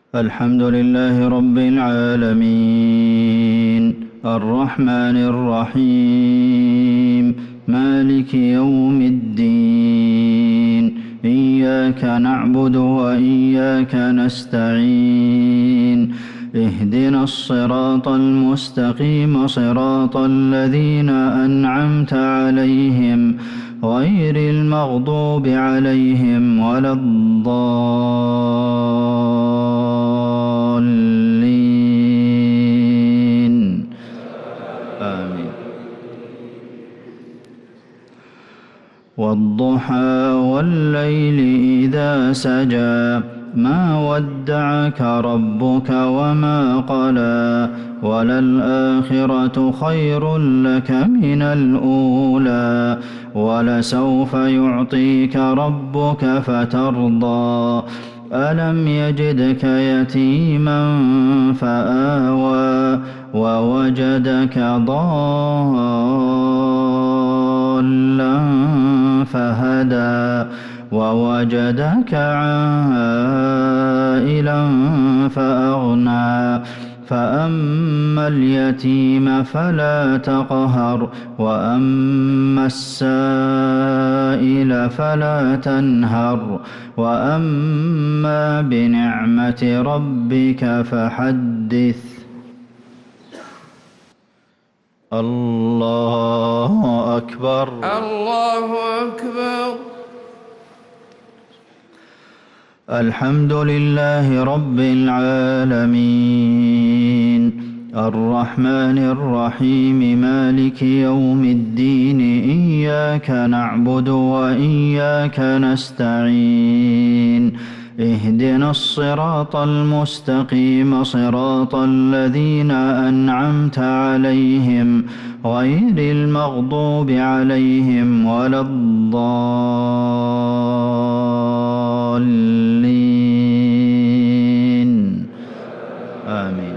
الحمد لله رب العالمين الرحمن الرحيم مالك يوم الدين إياك نعبد وإياك نستعين اهدنا الصراط المستقيم صراط الذين أنعمت عليهم غير المغضوب عليهم ولا الضالين آمين. والضحى والليل إذا سجى ما ودعك ربك وما قلى وللآخرة خير لك من الأولى ولسوف يعطيك ربك فترضى ألم يجدك يتيما فآوى ووجدك ضالا فهدى ووجدك عائلا فأغنى فأما اليتيم فلا تقهر وأما السائل فلا تنهر وأما بنعمة ربك فحدث. الله أكبر الله أكبر. الحمد لله رب العالمين الرحمن الرحيم مالك يوم الدين إياك نعبد وإياك نستعين اهدنا الصراط المستقيم صراط الذين أنعمت عليهم غير المغضوب عليهم ولا الضالين آمين.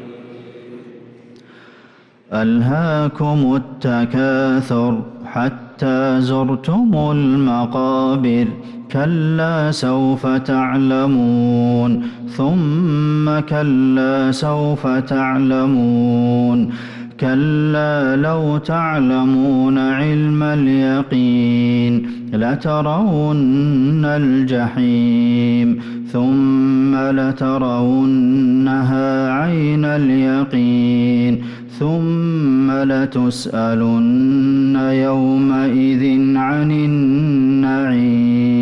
ألهاكم التكاثر حتى زرتم المقابر كلا سوف تعلمون ثم كلا سوف تعلمون كلا لو تعلمون علم اليقين لترون الجحيم ثم لترونها عين اليقين ثم لتسألن يومئذ عن النعيم.